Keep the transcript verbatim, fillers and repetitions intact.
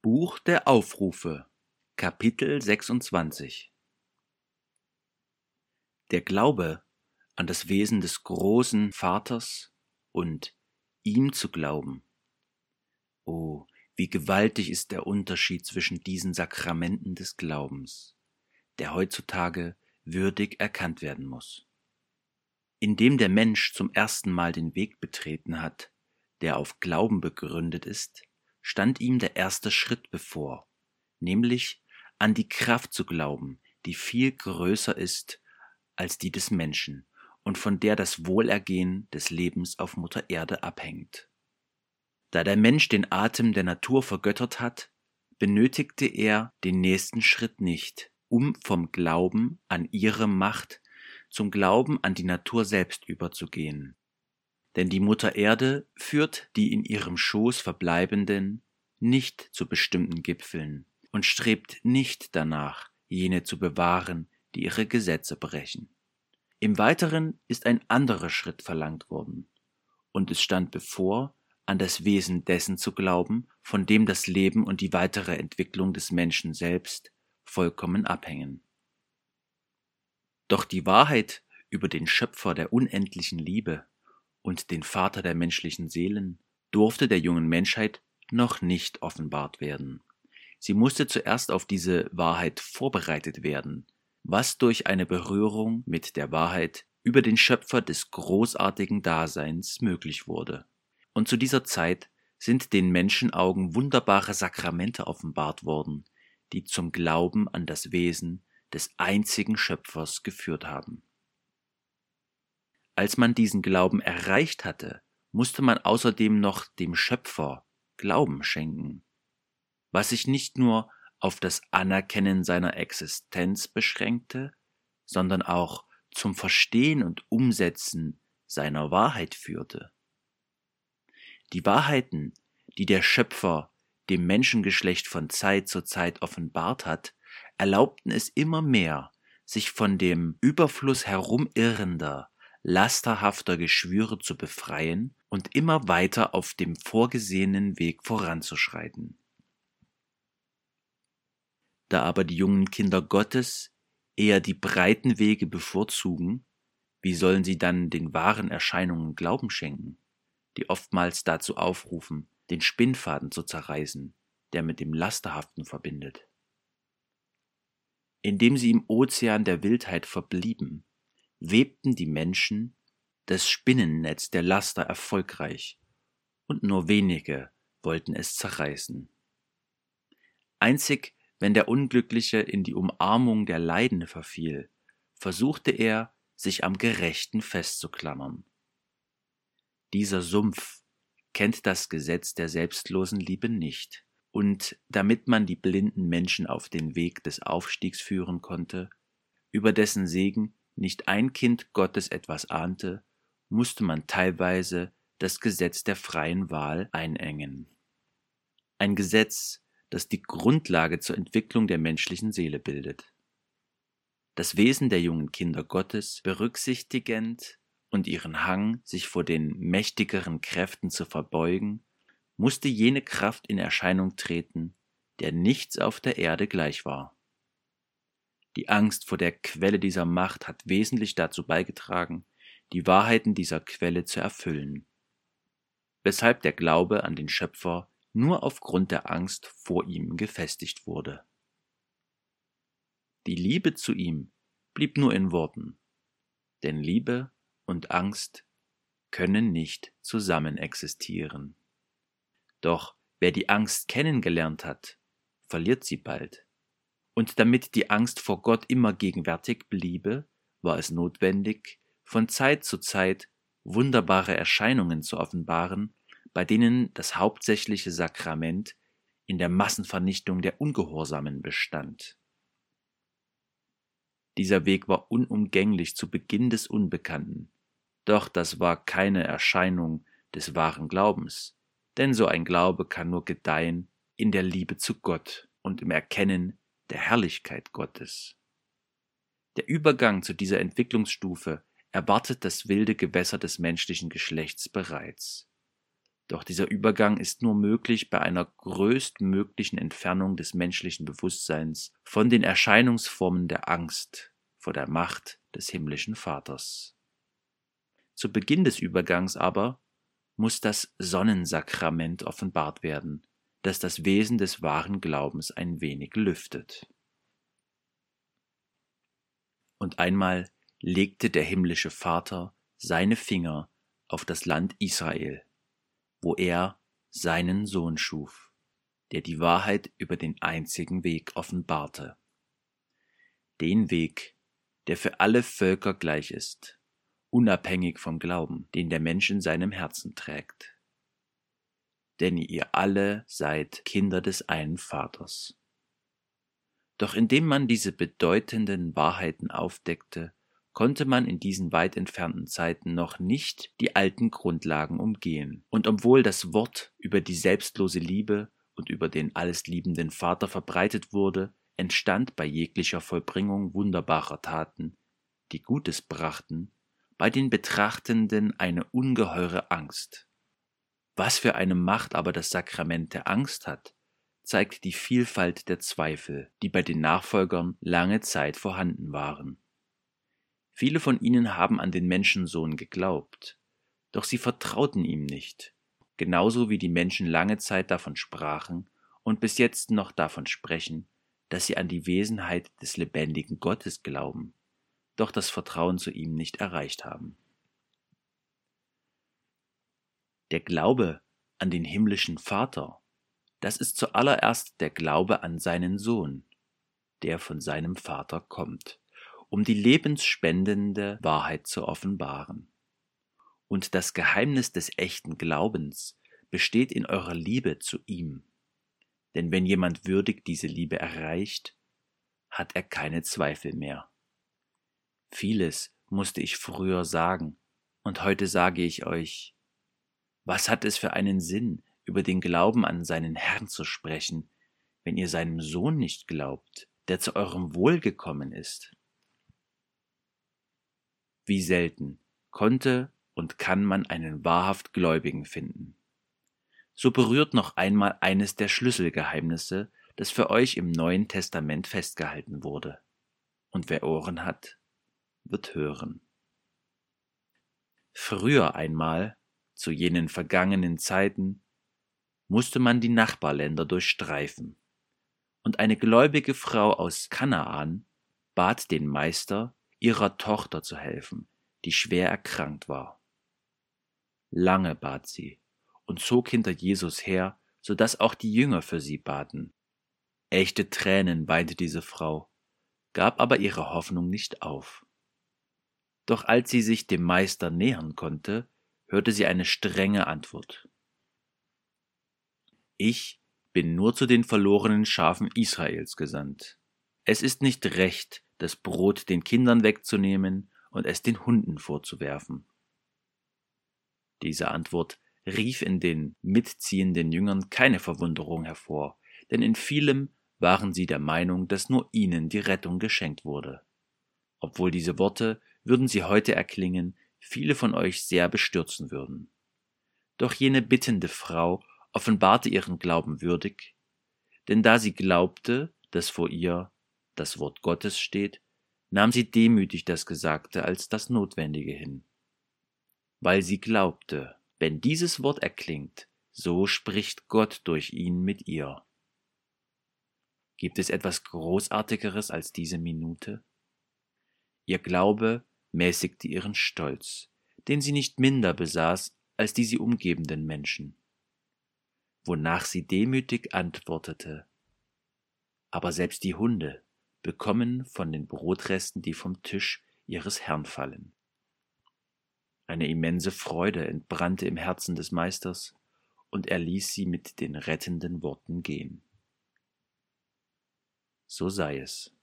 Buch der Aufrufe, Kapitel sechsundzwanzig. Der Glaube an das Wesen des großen Vaters und ihm zu glauben. Oh, wie gewaltig ist der Unterschied zwischen diesen Sakramenten des Glaubens, der heutzutage würdig erkannt werden muss. Indem der Mensch zum ersten Mal den Weg betreten hat, der auf Glauben begründet ist, stand ihm der erste Schritt bevor, nämlich an die Kraft zu glauben, die viel größer ist als die des Menschen und von der das Wohlergehen des Lebens auf Mutter Erde abhängt. Da der Mensch den Atem der Natur vergöttert hat, benötigte er den nächsten Schritt nicht, um vom Glauben an ihre Macht zum Glauben an die Natur selbst überzugehen. Denn die Mutter Erde führt die in ihrem Schoß Verbleibenden nicht zu bestimmten Gipfeln und strebt nicht danach, jene zu bewahren, die ihre Gesetze brechen. Im Weiteren ist ein anderer Schritt verlangt worden, und es stand bevor, an das Wesen dessen zu glauben, von dem das Leben und die weitere Entwicklung des Menschen selbst vollkommen abhängen. Doch die Wahrheit über den Schöpfer der unendlichen Liebe und den Vater der menschlichen Seelen durfte der jungen Menschheit noch nicht offenbart werden. Sie musste zuerst auf diese Wahrheit vorbereitet werden, was durch eine Berührung mit der Wahrheit über den Schöpfer des großartigen Daseins möglich wurde. Und zu dieser Zeit sind den Menschenaugen wunderbare Sakramente offenbart worden, die zum Glauben an das Wesen des einzigen Schöpfers geführt haben. Als man diesen Glauben erreicht hatte, musste man außerdem noch dem Schöpfer Glauben schenken, was sich nicht nur auf das Anerkennen seiner Existenz beschränkte, sondern auch zum Verstehen und Umsetzen seiner Wahrheit führte. Die Wahrheiten, die der Schöpfer dem Menschengeschlecht von Zeit zu Zeit offenbart hat, erlaubten es immer mehr, sich von dem Überfluss herumirrender, lasterhafter Geschwüre zu befreien und immer weiter auf dem vorgesehenen Weg voranzuschreiten. Da aber die jungen Kinder Gottes eher die breiten Wege bevorzugen, wie sollen sie dann den wahren Erscheinungen Glauben schenken, die oftmals dazu aufrufen, den Spinnfaden zu zerreißen, der mit dem Lasterhaften verbindet? Indem sie im Ozean der Wildheit verblieben, webten die Menschen das Spinnennetz der Laster erfolgreich, und nur wenige wollten es zerreißen. Einzig wenn der Unglückliche in die Umarmung der Leiden verfiel, versuchte er, sich am Gerechten festzuklammern. Dieser Sumpf kennt das Gesetz der selbstlosen Liebe nicht, und damit man die blinden Menschen auf den Weg des Aufstiegs führen konnte, über dessen Segen nicht ein Kind Gottes etwas ahnte, musste man teilweise das Gesetz der freien Wahl einengen. Ein Gesetz, das die Grundlage zur Entwicklung der menschlichen Seele bildet. Das Wesen der jungen Kinder Gottes berücksichtigend und ihren Hang, sich vor den mächtigeren Kräften zu verbeugen, musste jene Kraft in Erscheinung treten, der nichts auf der Erde gleich war. Die Angst vor der Quelle dieser Macht hat wesentlich dazu beigetragen, die Wahrheiten dieser Quelle zu erfüllen, weshalb der Glaube an den Schöpfer nur aufgrund der Angst vor ihm gefestigt wurde. Die Liebe zu ihm blieb nur in Worten, denn Liebe und Angst können nicht zusammen existieren. Doch wer die Angst kennengelernt hat, verliert sie bald. Und damit die Angst vor Gott immer gegenwärtig bliebe, war es notwendig, von Zeit zu Zeit wunderbare Erscheinungen zu offenbaren, bei denen das hauptsächliche Sakrament in der Massenvernichtung der Ungehorsamen bestand. Dieser Weg war unumgänglich zu Beginn des Unbekannten, doch das war keine Erscheinung des wahren Glaubens, denn so ein Glaube kann nur gedeihen in der Liebe zu Gott und im Erkennen der Herrlichkeit Gottes. Der Übergang zu dieser Entwicklungsstufe erwartet das wilde Gewässer des menschlichen Geschlechts bereits. Doch dieser Übergang ist nur möglich bei einer größtmöglichen Entfernung des menschlichen Bewusstseins von den Erscheinungsformen der Angst vor der Macht des himmlischen Vaters. Zu Beginn des Übergangs aber muss das Sonnensakrament offenbart werden, das das Wesen des wahren Glaubens ein wenig lüftet. Und einmal legte der himmlische Vater seine Finger auf das Land Israel, wo er seinen Sohn schuf, der die Wahrheit über den einzigen Weg offenbarte. Den Weg, der für alle Völker gleich ist, unabhängig vom Glauben, den der Mensch in seinem Herzen trägt. Denn ihr alle seid Kinder des einen Vaters. Doch indem man diese bedeutenden Wahrheiten aufdeckte, konnte man in diesen weit entfernten Zeiten noch nicht die alten Grundlagen umgehen. Und obwohl das Wort über die selbstlose Liebe und über den alles liebenden Vater verbreitet wurde, entstand bei jeglicher Vollbringung wunderbarer Taten, die Gutes brachten, bei den Betrachtenden eine ungeheure Angst. Was für eine Macht aber das Sakrament der Angst hat, zeigt die Vielfalt der Zweifel, die bei den Nachfolgern lange Zeit vorhanden waren. Viele von ihnen haben an den Menschensohn geglaubt, doch sie vertrauten ihm nicht, genauso wie die Menschen lange Zeit davon sprachen und bis jetzt noch davon sprechen, dass sie an die Wesenheit des lebendigen Gottes glauben, doch das Vertrauen zu ihm nicht erreicht haben. Der Glaube an den himmlischen Vater, das ist zuallererst der Glaube an seinen Sohn, der von seinem Vater kommt, um die lebensspendende Wahrheit zu offenbaren. Und das Geheimnis des echten Glaubens besteht in eurer Liebe zu ihm. Denn wenn jemand würdig diese Liebe erreicht, hat er keine Zweifel mehr. Vieles musste ich früher sagen, und heute sage ich euch, was hat es für einen Sinn, über den Glauben an seinen Herrn zu sprechen, wenn ihr seinem Sohn nicht glaubt, der zu eurem Wohl gekommen ist? Wie selten konnte und kann man einen wahrhaft Gläubigen finden. So berührt noch einmal eines der Schlüsselgeheimnisse, das für euch im Neuen Testament festgehalten wurde. Und wer Ohren hat, wird hören. Früher einmal, zu jenen vergangenen Zeiten, musste man die Nachbarländer durchstreifen. Und eine gläubige Frau aus Kanaan bat den Meister, ihrer Tochter zu helfen, die schwer erkrankt war. Lange bat sie und zog hinter Jesus her, so dass auch die Jünger für sie baten. Echte Tränen weinte diese Frau, gab aber ihre Hoffnung nicht auf. Doch als sie sich dem Meister nähern konnte, hörte sie eine strenge Antwort. Ich bin nur zu den verlorenen Schafen Israels gesandt. Es ist nicht recht, das Brot den Kindern wegzunehmen und es den Hunden vorzuwerfen. Diese Antwort rief in den mitziehenden Jüngern keine Verwunderung hervor, denn in vielem waren sie der Meinung, dass nur ihnen die Rettung geschenkt wurde. Obwohl diese Worte, würden sie heute erklingen, viele von euch sehr bestürzen würden. Doch jene bittende Frau offenbarte ihren Glauben würdig, denn da sie glaubte, dass vor ihr das Wort Gottes steht, nahm sie demütig das Gesagte als das Notwendige hin. Weil sie glaubte, wenn dieses Wort erklingt, so spricht Gott durch ihn mit ihr. Gibt es etwas Großartigeres als diese Minute? Ihr Glaube mäßigte ihren Stolz, den sie nicht minder besaß als die sie umgebenden Menschen, wonach sie demütig antwortete: Aber selbst die Hunde bekommen von den Brotresten, die vom Tisch ihres Herrn fallen. Eine immense Freude entbrannte im Herzen des Meisters, und er ließ sie mit den rettenden Worten gehen. So sei es.